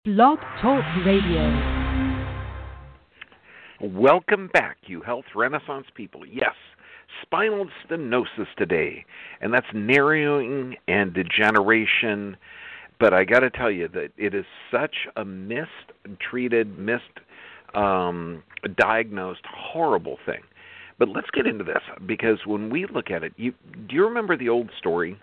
Blog Talk Radio. Welcome back, you health renaissance people. Yes, spinal stenosis today, and that's narrowing and degeneration. But I got to tell you that it is such a mistreated, diagnosed, horrible thing. But let's get into this, because when we look at it, do you remember the old story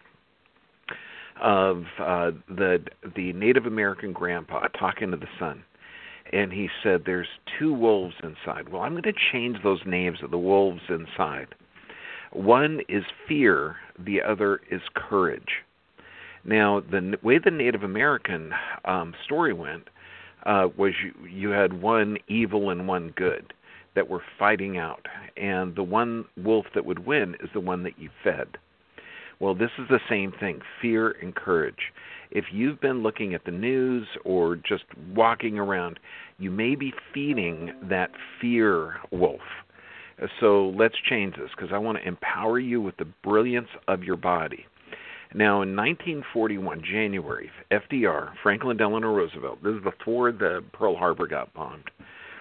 of the Native American grandpa talking to the son? And he said, there's two wolves inside. Well, I'm going to change those names of the wolves inside. One is fear, the other is courage. Now, the way the Native American story went was you had one evil and one good that were fighting out. And the one wolf that would win is the one that you fed. Well, this is the same thing, fear and courage. If you've been looking at the news or just walking around, you may be feeding that fear wolf. So let's change this, because I want to empower you with the brilliance of your body. Now, in 1941, January, FDR, Franklin Delano Roosevelt, this is before the Pearl Harbor got bombed,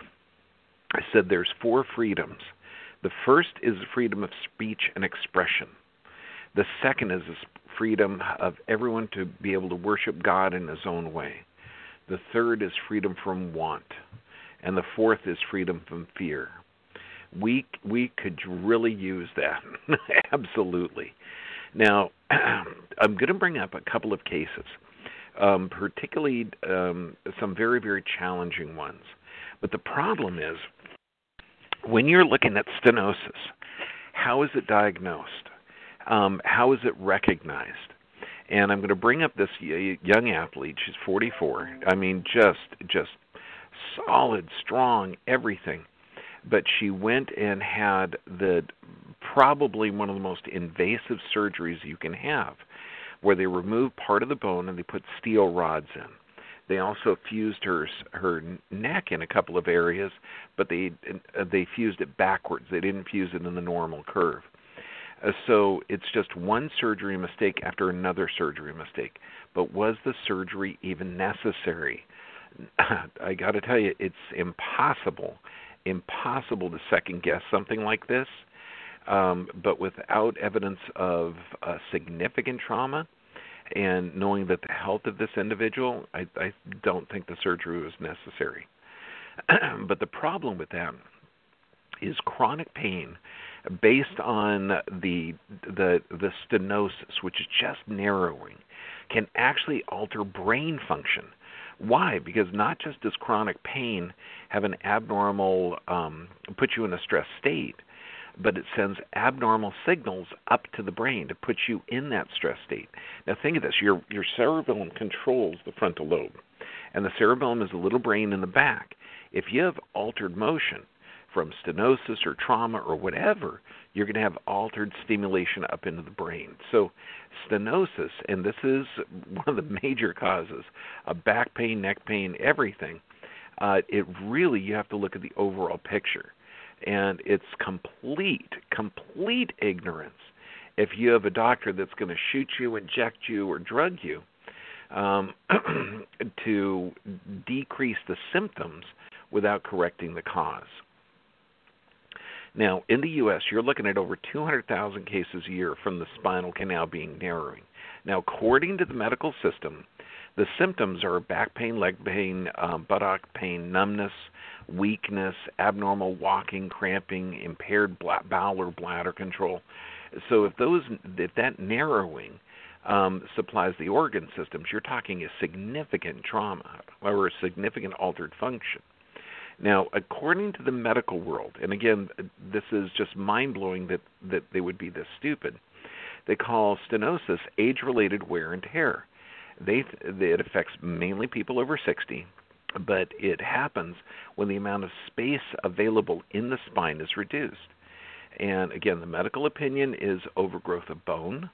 I said there's four freedoms. The first is the freedom of speech and expression. The second is the freedom of everyone to be able to worship God in his own way. The third is freedom from want. And the fourth is freedom from fear. We could really use that. Absolutely. Now, I'm going to bring up a couple of cases, particularly some very, very challenging ones. But the problem is, when you're looking at stenosis, how is it diagnosed? How is it recognized? And I'm going to bring up this young athlete. She's 44. I mean, just solid, strong, everything. But she went and had probably one of the most invasive surgeries you can have, where they remove part of the bone and they put steel rods in. They also fused her neck in a couple of areas, but they fused it backwards. They didn't fuse it in the normal curve. So it's just one surgery mistake after another surgery mistake. But was the surgery even necessary? I got to tell you, it's impossible to second guess something like this. But without evidence of significant trauma and knowing that the health of this individual, I don't think the surgery was necessary. But the problem with that is chronic pain based on the stenosis, which is just narrowing, can actually alter brain function. Why? Because not just does chronic pain have an abnormal, put you in a stress state, but it sends abnormal signals up to the brain to put you in that stress state. Now think of this, your cerebellum controls the frontal lobe, and the cerebellum is a little brain in the back. If you have altered motion from stenosis or trauma or whatever, you're going to have altered stimulation up into the brain. So stenosis, and this is one of the major causes of back pain, neck pain, everything, it really, you have to look at the overall picture. And it's complete ignorance if you have a doctor that's going to shoot you, inject you, or drug you to decrease the symptoms without correcting the cause. Now, in the U.S., you're looking at over 200,000 cases a year from the spinal canal being narrowing. Now, according to the medical system, the symptoms are back pain, leg pain, buttock pain, numbness, weakness, abnormal walking, cramping, impaired bowel or bladder control. So if that narrowing supplies the organ systems, you're talking a significant trauma or a significant altered function. Now, according to the medical world, and again, this is just mind-blowing that they would be this stupid, they call stenosis age-related wear and tear. It affects mainly people over 60, but it happens when the amount of space available in the spine is reduced. And again, the medical opinion is overgrowth of bone,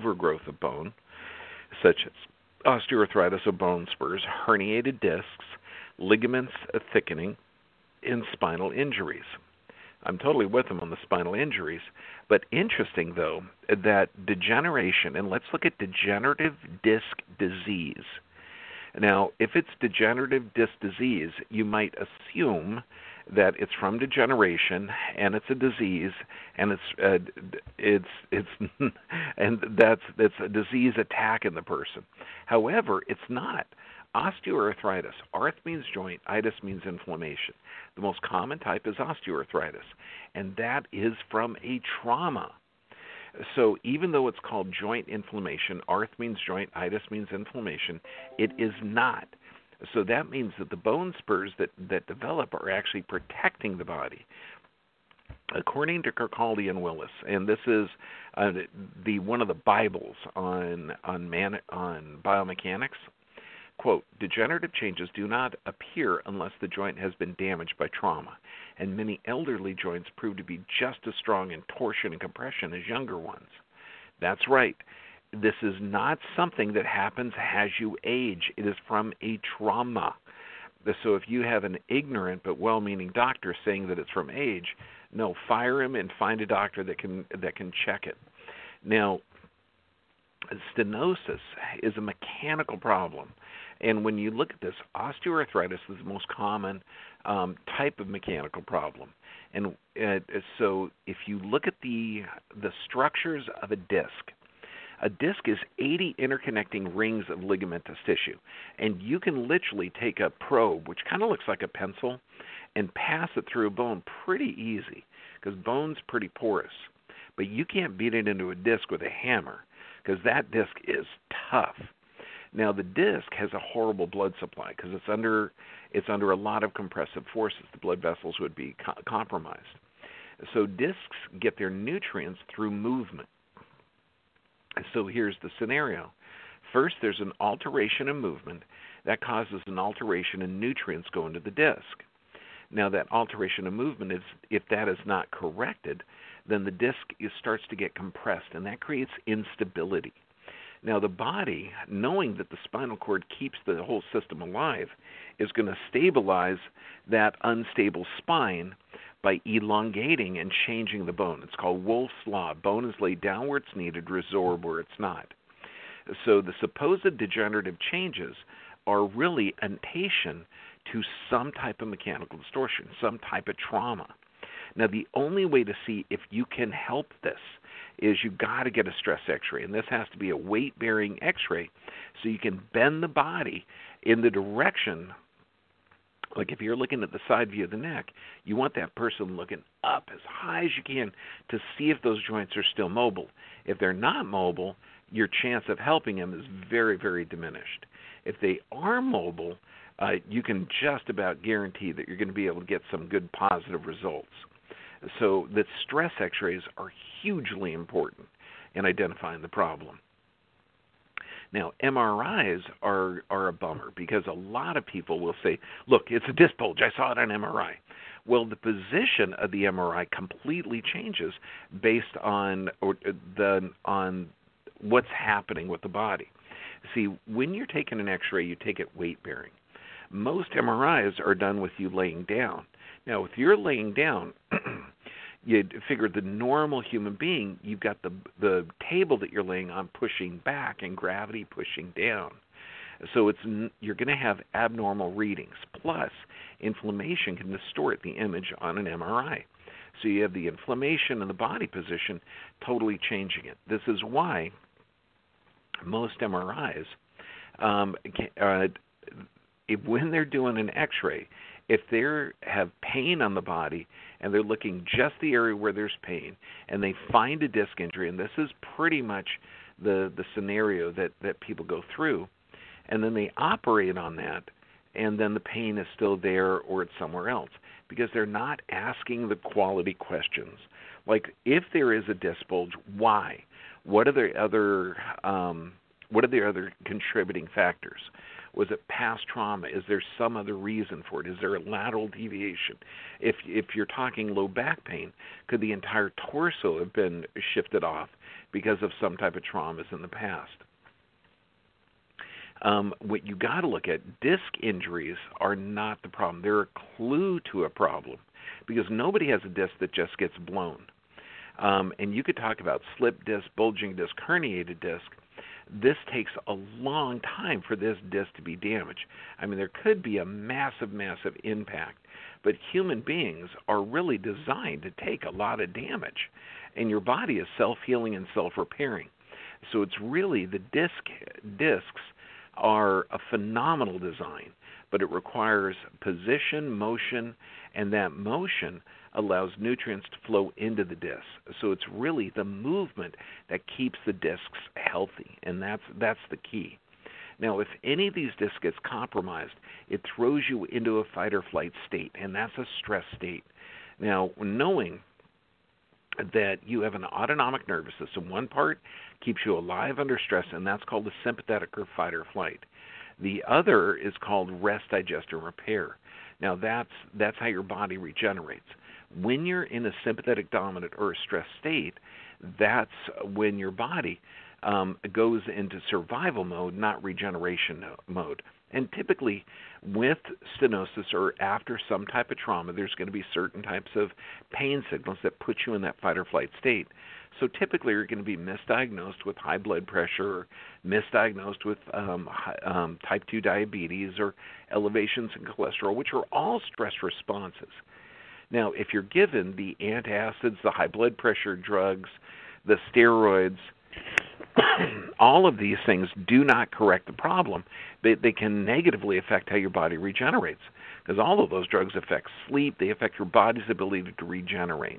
such as osteoarthritis of bone spurs, herniated discs, ligaments thickening, and spinal injuries. I'm totally with them on the spinal injuries. But interesting, though, that degeneration, and let's look at degenerative disc disease. Now, if it's degenerative disc disease, you might assume that it's from degeneration and it's a disease and it's and that's a disease attack in the person. However, it's not. Osteoarthritis. Arth means joint, itis means inflammation. The most common type is osteoarthritis, and that is from a trauma. So even though it's called joint inflammation, arth means joint, itis means inflammation, it is not. So that means that the bone spurs that develop are actually protecting the body. According to Kirkcaldy and Willis, and this is the one of the Bibles on biomechanics, quote, degenerative changes do not appear unless the joint has been damaged by trauma, and many elderly joints prove to be just as strong in torsion and compression as younger ones. That's right. This is not something that happens as you age. It is from a trauma. So if you have an ignorant but well-meaning doctor saying that it's from age, no, fire him and find a doctor that can check it. Now, stenosis is a mechanical problem. And when you look at this, osteoarthritis is the most common type of mechanical problem. And so if you look at the structures of a disc is 80 interconnecting rings of ligamentous tissue. And you can literally take a probe, which kind of looks like a pencil, and pass it through a bone pretty easy, because bone's pretty porous. But you can't beat it into a disc with a hammer, because that disc is tough. Now, the disc has a horrible blood supply because it's under a lot of compressive forces. The blood vessels would be compromised. So discs get their nutrients through movement. So here's the scenario. First, there's an alteration in movement that causes an alteration in nutrients going to the disc. Now, that alteration in movement, if that is not corrected, then the disc starts to get compressed, and that creates instability. Now, the body, knowing that the spinal cord keeps the whole system alive, is going to stabilize that unstable spine by elongating and changing the bone. It's called Wolff's Law. Bone is laid down where it's needed, resorb where it's not. So the supposed degenerative changes are really an indication to some type of mechanical distortion, some type of trauma. Now, the only way to see if you can help this is you got to get a stress x-ray, and this has to be a weight-bearing x-ray so you can bend the body in the direction. Like if you're looking at the side view of the neck, you want that person looking up as high as you can to see if those joints are still mobile. If they're not mobile, your chance of helping them is very, very diminished. If they are mobile, you can just about guarantee that you're going to be able to get some good positive results. So the stress x-rays are hugely important in identifying the problem. Now, MRIs are a bummer because a lot of people will say, look, it's a disc bulge. I saw it on MRI. Well, the position of the MRI completely changes based on what's happening with the body. See, when you're taking an x-ray, you take it weight-bearing. Most MRIs are done with you laying down. Now, if you're laying down, you'd figure the normal human being, you've got the table that you're laying on pushing back and gravity pushing down. So you're going to have abnormal readings. Plus, inflammation can distort the image on an MRI. So you have the inflammation and the body position totally changing it. This is why most MRIs, when they're doing an x-ray, if they have pain on the body and they're looking just the area where there's pain and they find a disc injury, and this is pretty much the scenario that people go through, and then they operate on that, and then the pain is still there or it's somewhere else because they're not asking the quality questions. Like, if there is a disc bulge, why? What are the other contributing factors? Was it past trauma? Is there some other reason for it? Is there a lateral deviation? If you're talking low back pain, could the entire torso have been shifted off because of some type of traumas in the past? What you got to look at, disc injuries are not the problem. They're a clue to a problem because nobody has a disc that just gets blown. And you could talk about slip disc, bulging disc, herniated disc. this takes a long time for this disc to be damaged. I mean, there could be a massive, massive impact, but human beings are really designed to take a lot of damage, and your body is self-healing and self-repairing. So it's really the discs are a phenomenal design, but it requires position, motion, and that motion allows nutrients to flow into the disc. So it's really the movement that keeps the discs healthy, and that's the key. Now, if any of these discs gets compromised, it throws you into a fight or flight state, and that's a stress state. Now, knowing that you have an autonomic nervous system, one part keeps you alive under stress, and that's called the sympathetic or fight or flight. The other is called rest, digest, and repair. Now, that's how your body regenerates. When you're in a sympathetic dominant or a stress state, that's when your body goes into survival mode, not regeneration mode. And typically, with stenosis or after some type of trauma, there's going to be certain types of pain signals that put you in that fight or flight state. So typically, you're going to be misdiagnosed with high blood pressure, or misdiagnosed with type 2 diabetes, or elevations in cholesterol, which are all stress responses. Now, if you're given the antacids, the high blood pressure drugs, the steroids, all of these things do not correct the problem. They can negatively affect how your body regenerates, because all of those drugs affect sleep. They affect your body's ability to regenerate.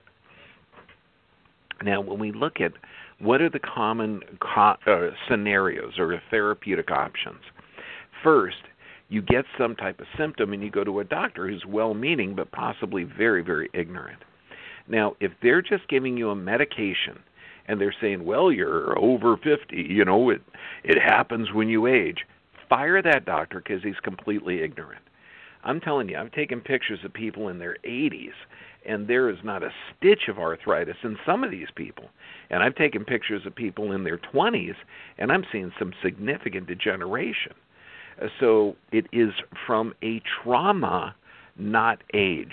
Now, when we look at what are the common scenarios or therapeutic options, first, you get some type of symptom and you go to a doctor who's well-meaning but possibly very, very ignorant. Now, if they're just giving you a medication and they're saying, well, you're over 50, it happens when you age, fire that doctor because he's completely ignorant. I'm telling you, I've taken pictures of people in their 80s, and there is not a stitch of arthritis in some of these people. And I've taken pictures of people in their 20s, and I'm seeing some significant degeneration. So it is from a trauma, not age.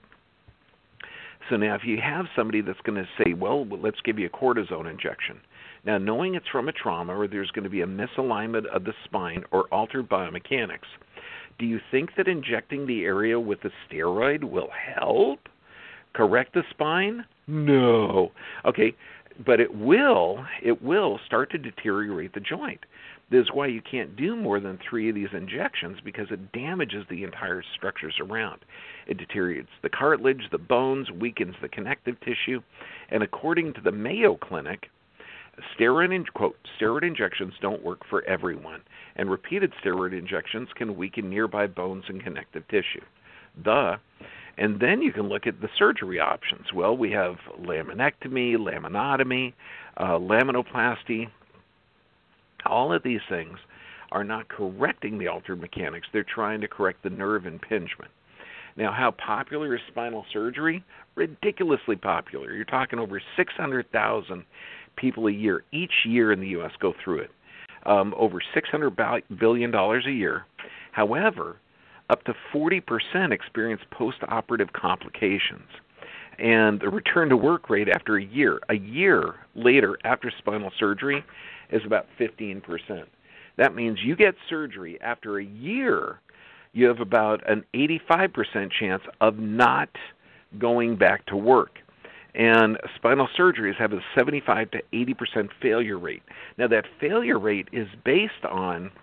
So now if you have somebody that's going to say, well, let's give you a cortisone injection. Now, knowing it's from a trauma or there's going to be a misalignment of the spine or altered biomechanics, do you think that injecting the area with a steroid will help correct the spine? No. Okay, but it will start to deteriorate the joint. This is why you can't do more than 3 of these injections, because it damages the entire structures around. It deteriorates the cartilage, the bones, weakens the connective tissue, and according to the Mayo Clinic, steroid injections don't work for everyone, and repeated steroid injections can weaken nearby bones and connective tissue. And then you can look at the surgery options. Well, we have laminectomy, laminotomy, laminoplasty. All of these things are not correcting the altered mechanics. They're trying to correct the nerve impingement. Now, how popular is spinal surgery? Ridiculously popular. You're talking over 600,000 people a year. Each year in the U.S. go through it. Over $600 billion a year. However, up to 40% experience post-operative complications. And the return to work rate after a year later after spinal surgery, is about 15%. That means you get surgery after a year, you have about an 85% chance of not going back to work. And spinal surgeries have a 75 to 80% failure rate. Now, that failure rate is based on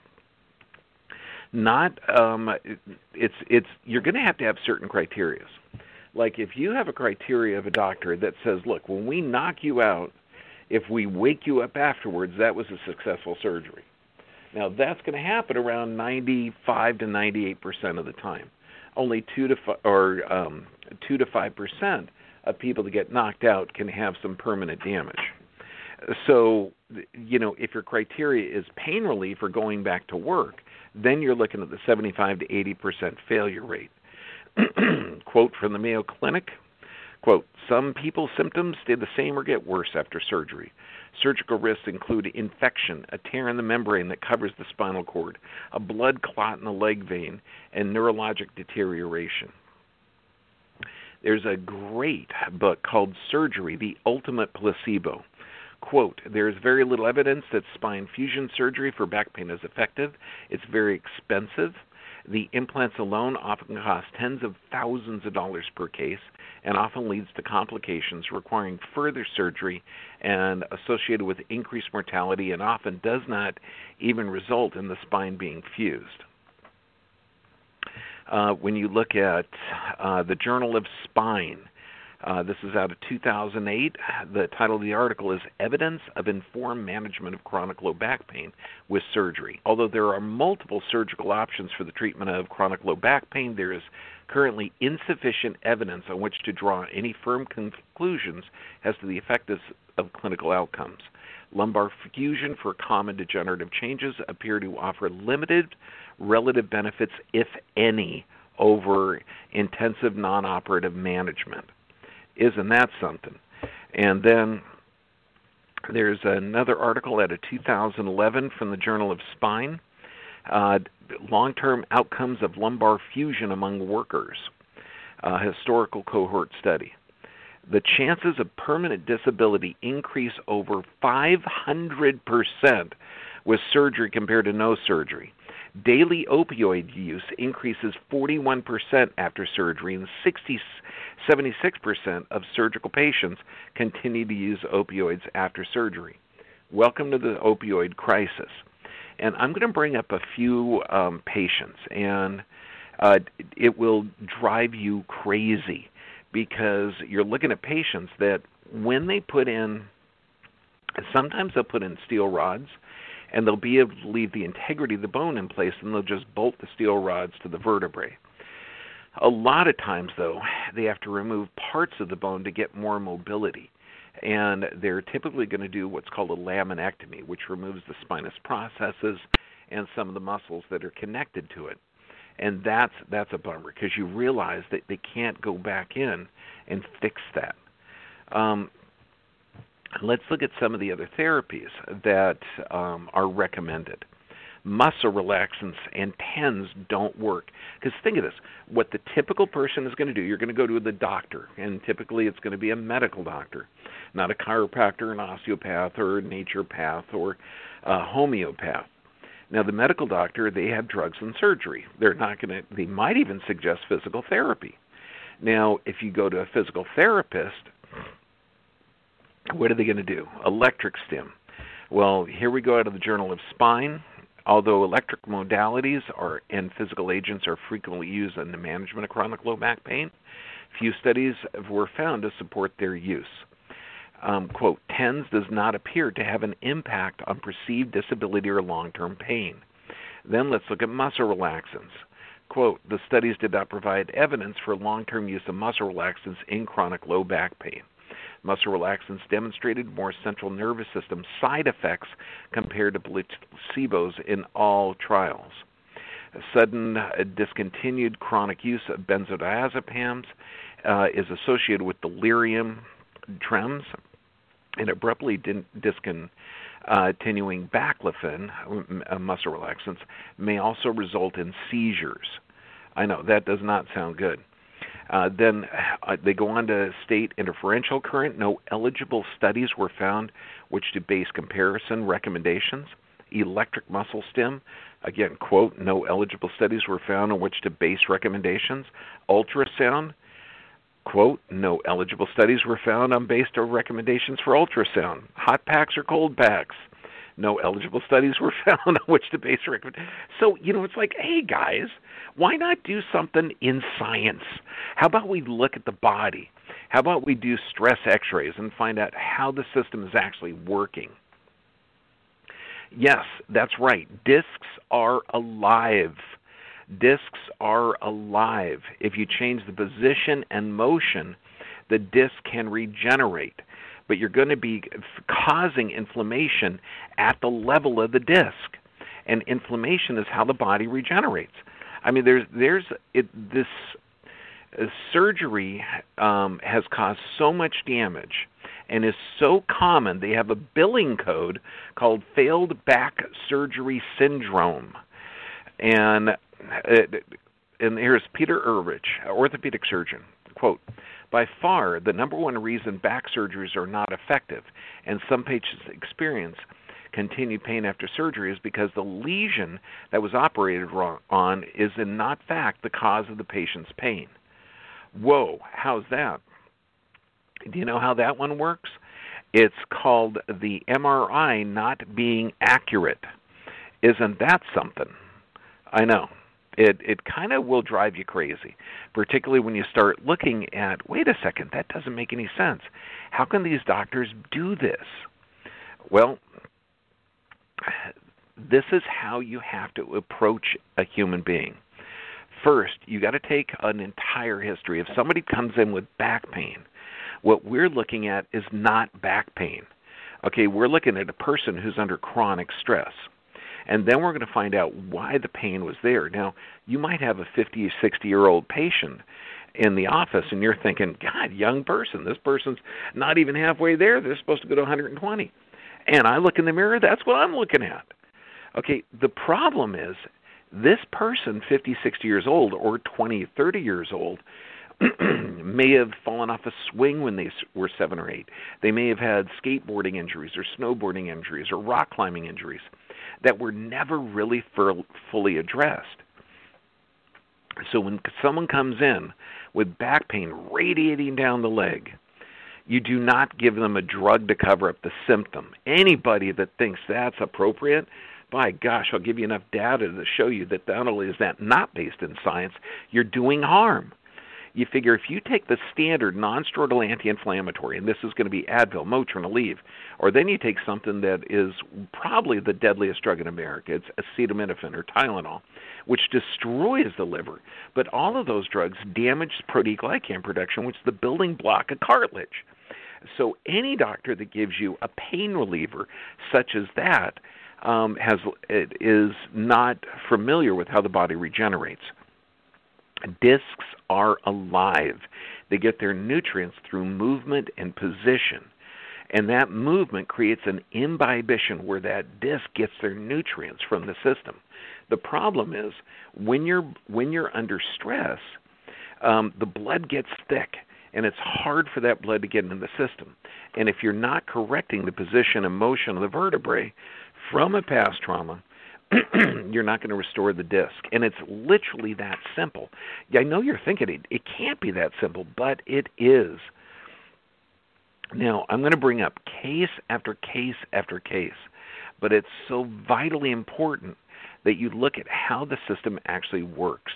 not you're going to have certain criteria. Like if you have a criteria of a doctor that says, look, when we knock you out, if we wake you up afterwards, that was a successful surgery. Now, that's going to happen around 95 to 98% of the time. Only 2 to 5% of people that get knocked out can have some permanent damage. So, if your criteria is pain relief or going back to work, then you're looking at the 75 to 80% failure rate. Quote from the Mayo Clinic, quote, some people's symptoms stay the same or get worse after surgery. Surgical risks include infection, a tear in the membrane that covers the spinal cord, a blood clot in the leg vein, and neurologic deterioration. There's a great book called Surgery, the Ultimate Placebo. Quote, there is very little evidence that spine fusion surgery for back pain is effective. It's very expensive. The implants alone often cost tens of thousands of dollars per case and often leads to complications requiring further surgery and associated with increased mortality, and often does not even result in the spine being fused. When you look at the Journal of Spine, this is out of 2008. The title of the article is Evidence of Informed Management of Chronic Low Back Pain with Surgery. Although there are multiple surgical options for the treatment of chronic low back pain, there is currently insufficient evidence on which to draw any firm conclusions as to the effectiveness of clinical outcomes. Lumbar fusion for common degenerative changes appear to offer limited relative benefits, if any, over intensive non-operative management. Isn't that something? And then there's another article out of 2011 from the Journal of Spine, long-term outcomes of lumbar fusion among workers, historical cohort study. The chances of permanent disability increase over 500% with surgery compared to no surgery. Daily opioid use increases 41% after surgery, and 76% of surgical patients continue to use opioids after surgery. Welcome to the opioid crisis. And I'm going to bring up a few patients, and it will drive you crazy, because you're looking at patients that when they put in, sometimes they'll put in steel rods, and they'll be able to leave the integrity of the bone in place, and they'll just bolt the steel rods to the vertebrae. A lot of times, though, they have to remove parts of the bone to get more mobility, and they're typically going to do what's called a laminectomy, which removes the spinous processes and some of the muscles that are connected to it. And that's a bummer, because you realize that they can't go back in and fix that. Let's look at some of the other therapies that are recommended. Muscle relaxants and TENS don't work. Because think of this, what the typical person is going to do, you're going to go to the doctor, and typically it's going to be a medical doctor, not a chiropractor, an osteopath, or a naturopath, or a homeopath. Now, the medical doctor, they have drugs and surgery. They might even suggest physical therapy. Now, if you go to a physical therapist, what are they going to do? Electric stim. Well, here we go out of the Journal of Spine. Although electric modalities and physical agents are frequently used in the management of chronic low back pain, few studies were found to support their use. Quote, TENS does not appear to have an impact on perceived disability or long-term pain. Then let's look at muscle relaxants. Quote, the studies did not provide evidence for long-term use of muscle relaxants in chronic low back pain. Muscle relaxants demonstrated more central nervous system side effects compared to placebos in all trials. Sudden discontinued chronic use of benzodiazepams is associated with delirium tremens, and abruptly discontinuing baclofen, muscle relaxants, may also result in seizures. I know, that does not sound good. Then they go on to state interferential current. No eligible studies were found which to base comparison recommendations. Electric muscle stim, again, quote, no eligible studies were found on which to base recommendations. Ultrasound, quote, no eligible studies were found on based on recommendations for ultrasound. Hot packs or cold packs, no eligible studies were found on which to base recommendations. So, it's like, hey, guys, why not do something in science? How about we look at the body? How about we do stress x-rays and find out how the system is actually working? Yes, that's right. Discs are alive. Discs are alive. If you change the position and motion, the disc can regenerate. But you're going to be causing inflammation at the level of the disc. And inflammation is how the body regenerates. I mean, this surgery has caused so much damage and is so common. They have a billing code called failed back surgery syndrome. And here's Peter Urich, orthopedic surgeon. Quote, By far, the number one reason back surgeries are not effective, and some patients experience continued pain after surgery, is because the lesion that was operated on is in not fact the cause of the patient's pain. Whoa, how's that? Do you know how that one works? It's called the MRI not being accurate. Isn't that something? I know. It kind of will drive you crazy, particularly when you start looking at, wait a second, that doesn't make any sense. How can these doctors do this? Well, this is how you have to approach a human being. First, you got to take an entire history. If somebody comes in with back pain, what we're looking at is not back pain. Okay, we're looking at a person who's under chronic stress. And then we're going to find out why the pain was there. Now, you might have a 50 or 60-year-old patient in the office, and you're thinking, God, young person, this person's not even halfway there. They're supposed to go to 120. And I look in the mirror, that's what I'm looking at. Okay, the problem is this person, 50, 60 years old, or 20, 30 years old, may have fallen off a swing when they were 7 or 8. They may have had skateboarding injuries or snowboarding injuries or rock climbing injuries that were never really fully addressed. So when someone comes in with back pain radiating down the leg, you do not give them a drug to cover up the symptom. Anybody that thinks that's appropriate, by gosh, I'll give you enough data to show you that not only is that not based in science, you're doing harm. You figure if you take the standard non-steroidal anti-inflammatory, and this is going to be Advil, Motrin, Aleve, or then you take something that is probably the deadliest drug in America, it's acetaminophen or Tylenol, which destroys the liver. But all of those drugs damage proteoglycan production, which is the building block of cartilage. So any doctor that gives you a pain reliever such as that is not familiar with how the body regenerates. Discs are alive. They get their nutrients through movement and position. And that movement creates an imbibition where that disc gets their nutrients from the system. The problem is when you're under stress, the blood gets thick, and it's hard for that blood to get into the system. And if you're not correcting the position and motion of the vertebrae from a past trauma, you're not going to restore the disc. And it's literally that simple. I know you're thinking it can't be that simple, but it is. Now, I'm going to bring up case after case after case, but it's so vitally important that you look at how the system actually works.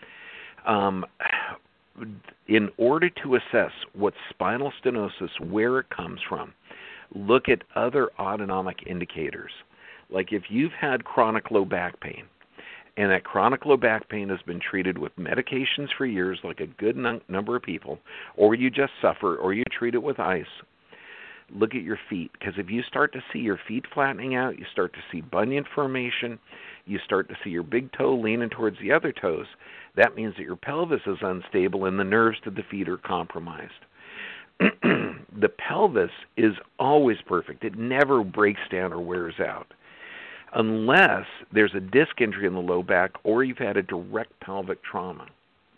In order to assess what spinal stenosis, where it comes from, look at other autonomic indicators. Like if you've had chronic low back pain, and that chronic low back pain has been treated with medications for years, like a good number of people, or you just suffer, or you treat it with ice, look at your feet. Because if you start to see your feet flattening out, you start to see bunion formation, you start to see your big toe leaning towards the other toes, that means that your pelvis is unstable and the nerves to the feet are compromised. The pelvis is always perfect. It never breaks down or wears out, unless there's a disc injury in the low back or you've had a direct pelvic trauma.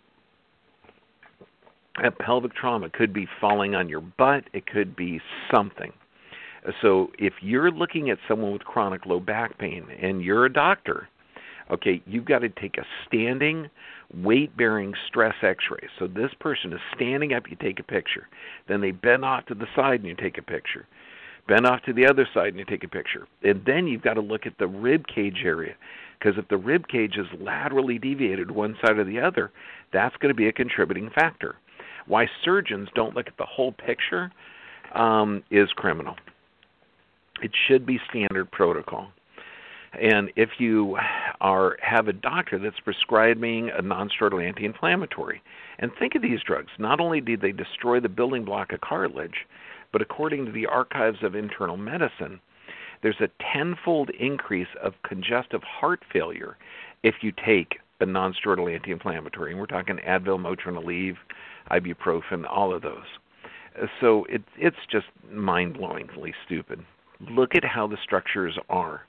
A pelvic trauma could be falling on your butt. It could be something. So if you're looking at someone with chronic low back pain and you're a doctor, okay, you've got to take a standing, weight-bearing stress x-ray. So this person is standing up, you take a picture. Then they bend off to the side and you take a picture. Bend off to the other side and you take a picture. And then you've got to look at the rib cage area, because if the rib cage is laterally deviated one side or the other, that's going to be a contributing factor. Why surgeons don't look at the whole picture is criminal. It should be standard protocol. And if you have a doctor that's prescribing a non-steroidal anti-inflammatory, and think of these drugs, not only do they destroy the building block of cartilage, but according to the Archives of Internal Medicine, there's a tenfold increase of congestive heart failure if you take a non-steroidal anti-inflammatory. And we're talking Advil, Motrin, Aleve, ibuprofen, all of those. So it's just mind-blowingly stupid. Look at how the structures are.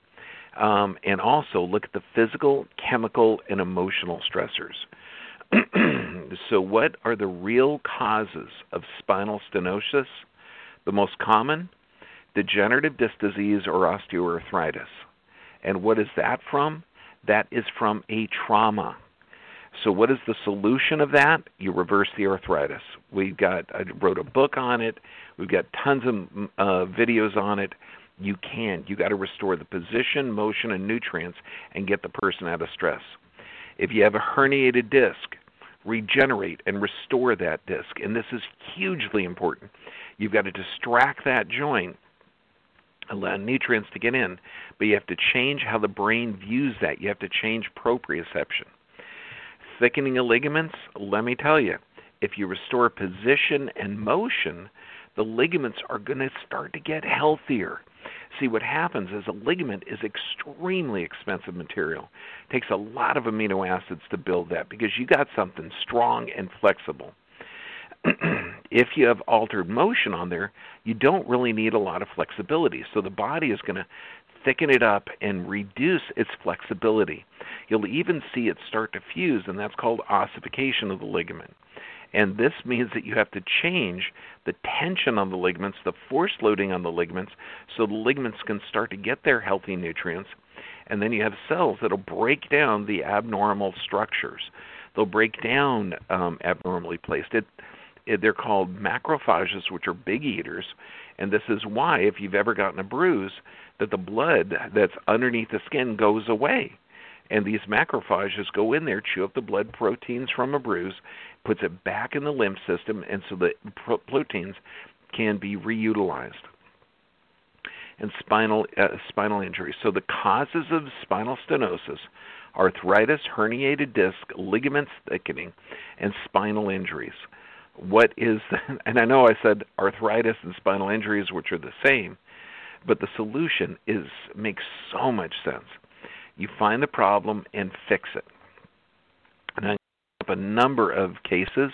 And also look at the physical, chemical, and emotional stressors. So what are the real causes of spinal stenosis? The most common, degenerative disc disease or osteoarthritis. And what is that from? That is from a trauma. So what is the solution of that? You reverse the arthritis. I wrote a book on it. We've got tons of videos on it. You got to restore the position, motion, and nutrients and get the person out of stress. If you have a herniated disc, regenerate and restore that disc. And this is hugely important. You've got to distract that joint, allow nutrients to get in, but you have to change how the brain views that. You have to change proprioception. Thickening of ligaments, let me tell you, if you restore position and motion, the ligaments are going to start to get healthier. See, what happens is a ligament is extremely expensive material. It takes a lot of amino acids to build that because you got something strong and flexible. If you have altered motion on there, you don't really need a lot of flexibility. So the body is going to thicken it up and reduce its flexibility. You'll even see it start to fuse, and that's called ossification of the ligament. And this means that you have to change the tension on the ligaments, the force loading on the ligaments, so the ligaments can start to get their healthy nutrients. And then you have cells that will break down the abnormal structures. They'll break down abnormally placed. They're called macrophages, which are big eaters. And this is why, if you've ever gotten a bruise, that the blood that's underneath the skin goes away. And these macrophages go in there, chew up the blood proteins from a bruise, puts it back in the lymph system, and so the proteins can be reutilized. And spinal injury. So the causes of spinal stenosis: arthritis, herniated disc, ligaments thickening, and spinal injuries. What is, and I know I said arthritis and spinal injuries, which are the same, but the solution makes so much sense. You find the problem and fix it. And I have a number of cases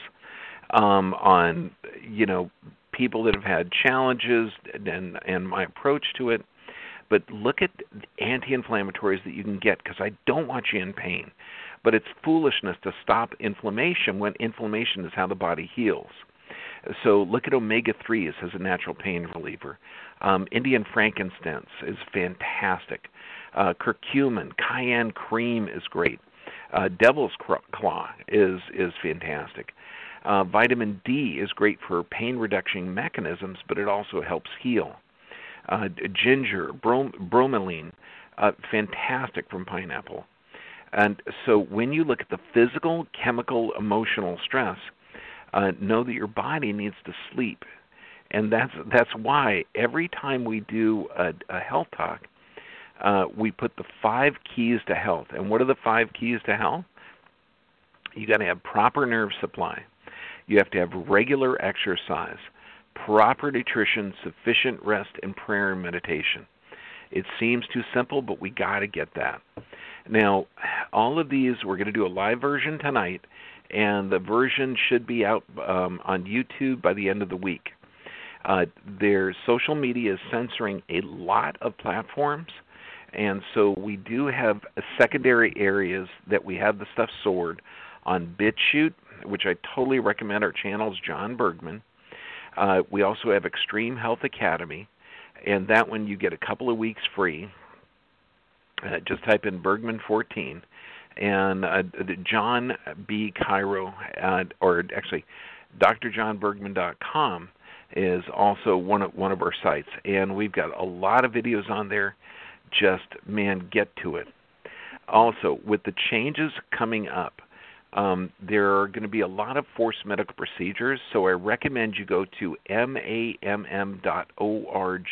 on people that have had challenges and my approach to it. But look at anti-inflammatories that you can get, because I don't want you in pain. But it's foolishness to stop inflammation when inflammation is how the body heals. So look at omega-3s as a natural pain reliever. Indian frankincense is fantastic. Curcumin, cayenne cream is great. Devil's claw is fantastic. Vitamin D is great for pain reduction mechanisms, but it also helps heal. Ginger, bromelain, fantastic from pineapple. And so when you look at the physical, chemical, emotional stress, know that your body needs to sleep. And that's why every time we do a health talk, we put the 5 keys to health. And what are the 5 keys to health? You got to have proper nerve supply. You have to have regular exercise, proper nutrition, sufficient rest, and prayer and meditation. It seems too simple, but we got to get that. Now, all of these, we're going to do a live version tonight, and the version should be out on YouTube by the end of the week. Their social media is censoring a lot of platforms, and so we do have secondary areas that we have the stuff stored on BitChute, which I totally recommend. Our channel is John Bergman. We also have Extreme Health Academy, and that one you get a couple of weeks free. Just type in Bergman 14, and John B. Cairo, or actually drjohnbergman.com is also one of our sites, and we've got a lot of videos on there. Just, get to it. Also, with the changes coming up, there are going to be a lot of forced medical procedures, so I recommend you go to MAMM.org.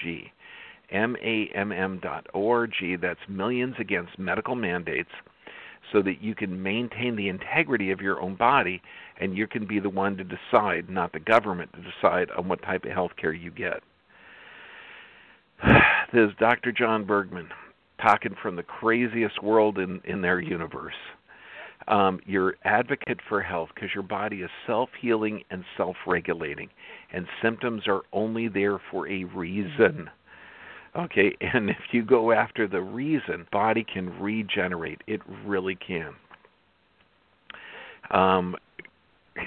MAMM.org, that's Millions Against Medical Mandates, so that you can maintain the integrity of your own body, and you can be the one to decide, not the government, to decide on what type of health care you get. This is Dr. John Bergman, talking from the craziest world in their universe. Your advocate for health, because your body is self-healing and self-regulating, and symptoms are only there for a reason. Okay, and if you go after the reason, body can regenerate. It really can.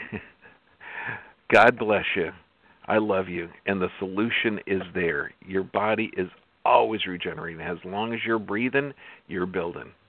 God bless you. I love you. And the solution is there. Your body is always regenerating. As long as you're breathing, you're building.